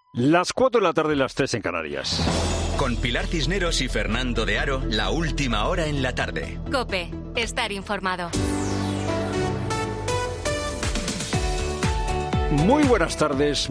Las 4 de la tarde y las 3 en Canarias. Con Pilar Cisneros y Fernando de Aro, la última hora en la tarde. COPE, estar informado. Muy buenas tardes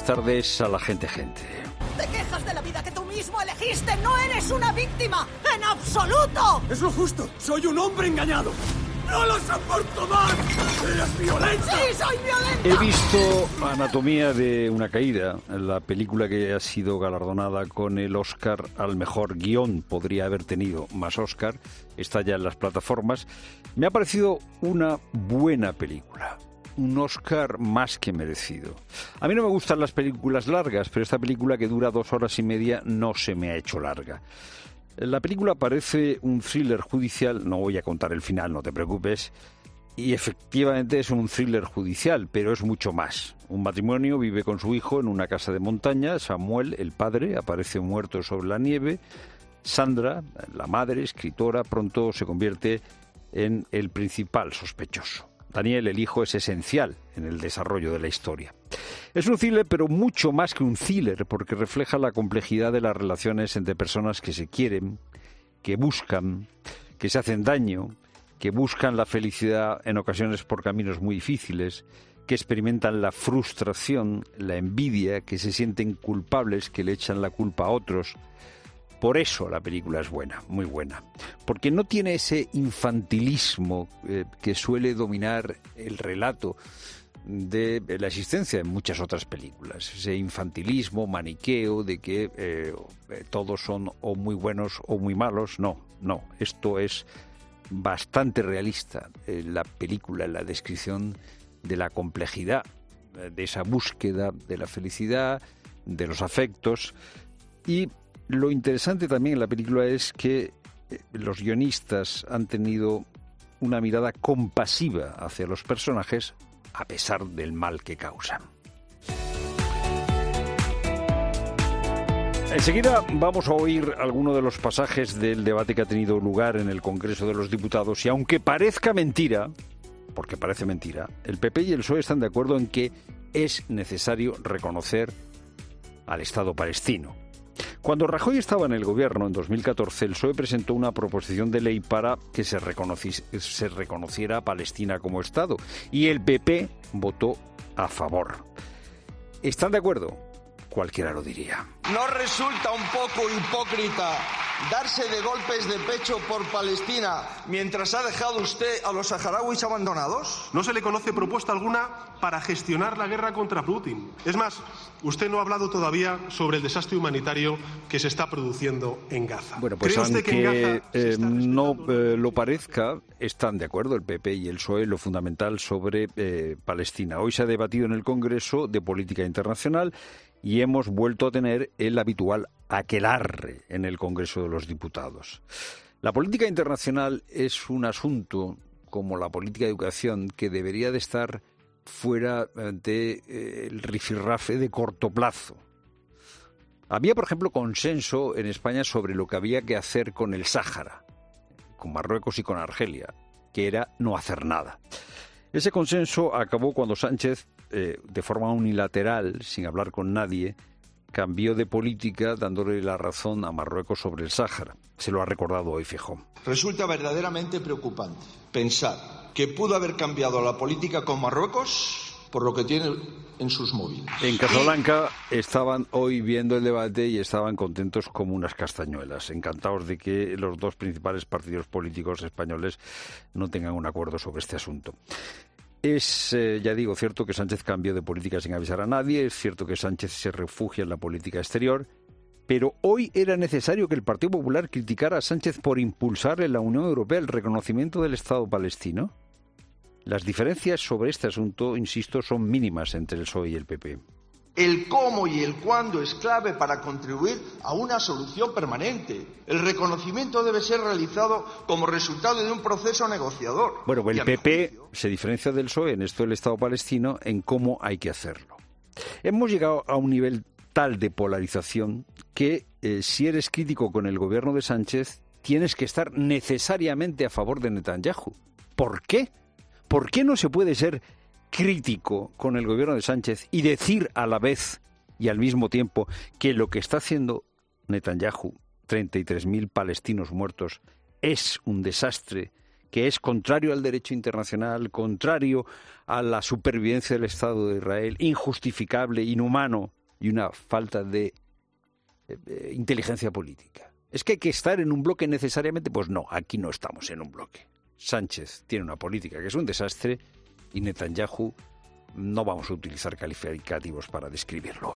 a la gente. Te quejas de la vida que tú mismo elegiste, no eres una víctima, en absoluto. Es lo justo, soy un hombre engañado. ¡No lo soporto más! ¡Eres violenta! ¡Sí, soy violenta! He visto Anatomía de una caída, la película que ha sido galardonada con el Oscar al mejor guión. Podría haber tenido más Oscar, está ya en las plataformas. Me ha parecido una buena película. Un Oscar más que merecido. A mí no me gustan las películas largas, pero esta película, que dura 2 horas y media, no se me ha hecho larga. La película parece un thriller judicial, no voy a contar el final, no te preocupes, y efectivamente es un thriller judicial, pero es mucho más. Un matrimonio vive con su hijo en una casa de montaña. Samuel, el padre, aparece muerto sobre la nieve. Sandra, la madre, escritora, pronto se convierte en el principal sospechoso. Daniel, el hijo, es esencial en el desarrollo de la historia. Es un thriller, pero mucho más que un thriller, porque refleja la complejidad de las relaciones entre personas que se quieren, que buscan, que se hacen daño, que buscan la felicidad en ocasiones por caminos muy difíciles, que experimentan la frustración, la envidia, que se sienten culpables, que le echan la culpa a otros. Por eso la película es buena, muy buena, porque no tiene ese infantilismo que suele dominar el relato de la existencia de muchas otras películas, ese infantilismo maniqueo de que todos son o muy buenos o muy malos. No, esto es bastante realista, la película, la descripción de la complejidad, de esa búsqueda de la felicidad, de los afectos. Y lo interesante también en la película es que los guionistas han tenido una mirada compasiva hacia los personajes a pesar del mal que causan. Enseguida vamos a oír algunos de los pasajes del debate que ha tenido lugar en el Congreso de los Diputados, y aunque parezca mentira, porque parece mentira, el PP y el PSOE están de acuerdo en que es necesario reconocer al Estado palestino. Cuando Rajoy estaba en el gobierno en 2014, el PSOE presentó una proposición de ley para que se reconociera a Palestina como Estado, y el PP votó a favor. ¿Están de acuerdo? Cualquiera lo diría. ¿No resulta un poco hipócrita darse de golpes de pecho por Palestina mientras ha dejado usted a los saharauis abandonados? No se le conoce propuesta alguna para gestionar la guerra contra Putin. Es más, usted no ha hablado todavía sobre el desastre humanitario que se está produciendo en Gaza. Bueno, pues aunque no lo parezca, están de acuerdo el PP y el PSOE en lo fundamental sobre Palestina. Hoy se ha debatido en el Congreso de Política Internacional y hemos vuelto a tener el habitual aquelarre en el Congreso de los Diputados. La política internacional es un asunto, como la política de educación, que debería de estar fuera del rifirrafe de corto plazo. Había, por ejemplo, consenso en España sobre lo que había que hacer con el Sáhara, con Marruecos y con Argelia, que era no hacer nada. Ese consenso acabó cuando Sánchez, de forma unilateral, sin hablar con nadie, cambió de política dándole la razón a Marruecos sobre el Sáhara. Se lo ha recordado hoy Feijóo. Resulta verdaderamente preocupante pensar que pudo haber cambiado la política con Marruecos por lo que tiene en sus móviles. En Casablanca estaban hoy viendo el debate y estaban contentos como unas castañuelas, encantados de que los dos principales partidos políticos españoles no tengan un acuerdo sobre este asunto. Es, ya digo, cierto que Sánchez cambió de política sin avisar a nadie, es cierto que Sánchez se refugia en la política exterior, pero hoy era necesario que el Partido Popular criticara a Sánchez por impulsar en la Unión Europea el reconocimiento del Estado palestino. Las diferencias sobre este asunto, insisto, son mínimas entre el PSOE y el PP. El cómo y el cuándo es clave para contribuir a una solución permanente. El reconocimiento debe ser realizado como resultado de un proceso negociador. Bueno, el PP se diferencia del PSOE en esto del Estado palestino en cómo hay que hacerlo. Hemos llegado a un nivel tal de polarización que si eres crítico con el gobierno de Sánchez, tienes que estar necesariamente a favor de Netanyahu. ¿Por qué? ¿Por qué no se puede ser crítico con el gobierno de Sánchez y decir a la vez y al mismo tiempo que lo que está haciendo Netanyahu, 33.000 palestinos muertos, es un desastre que es contrario al derecho internacional, contrario a la supervivencia del Estado de Israel, injustificable, inhumano y una falta de inteligencia política. ¿Es que hay que estar en un bloque necesariamente? Pues no, aquí no estamos en un bloque. Sánchez tiene una política que es un desastre y Netanyahu no vamos a utilizar calificativos para describirlo.